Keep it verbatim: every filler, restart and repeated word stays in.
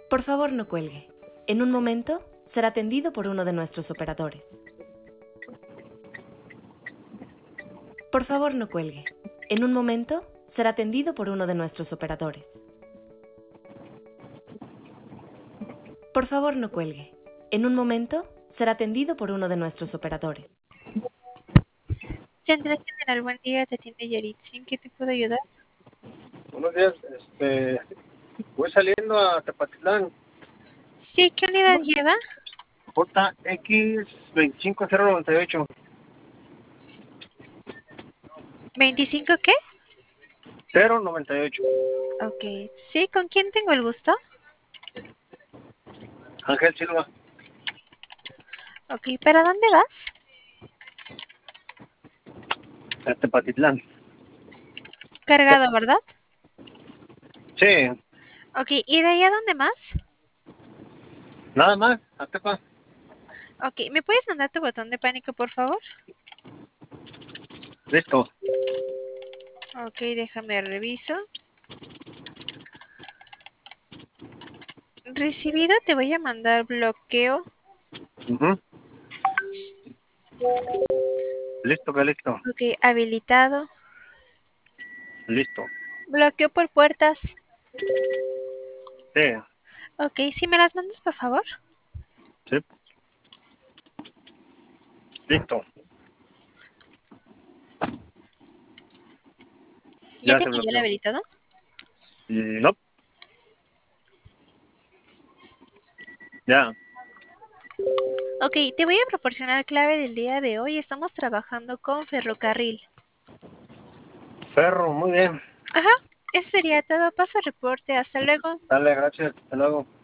Por favor, no cuelgue. En un momento será atendido por uno de nuestros operadores. Por favor, no cuelgue. En un momento será atendido por uno de nuestros operadores. Por favor, no cuelgue. En un momento será atendido por uno de nuestros operadores. Central General, buen día, te atiende Yaritza. ¿En qué te puedo ayudar? Buenos días, este, voy saliendo a Tepatitlán, Sí, ¿qué unidad lleva? J X dos cinco cero nueve ocho, ¿veinticinco qué? cero noventa y ocho. Ok, sí, ¿con quién tengo el gusto? Ángel Silva, Ok, ¿para dónde vas? a Tepatitlán. Cargado, ¿verdad? Sí, Ok, ¿y de ahí a dónde más? nada más, a Tepa. Ok, ¿me puedes mandar tu botón de pánico, por favor? Listo. Ok, déjame reviso. Recibido, te voy a mandar bloqueo. Ujú. Listo, que listo. Ok, habilitado. Listo. Bloqueo por puertas. Sí, Ok, ¿sí me las mandas, por favor? sí. Listo. ¿Ya Ya te se envió el bloqueó. habilitado? Y no, ya. Ok, te voy a proporcionar clave del día de hoy. Estamos trabajando con ferrocarril. Ferro, muy bien. Ajá, eso sería todo. Paso reporte. Hasta luego. Dale, gracias. Hasta luego.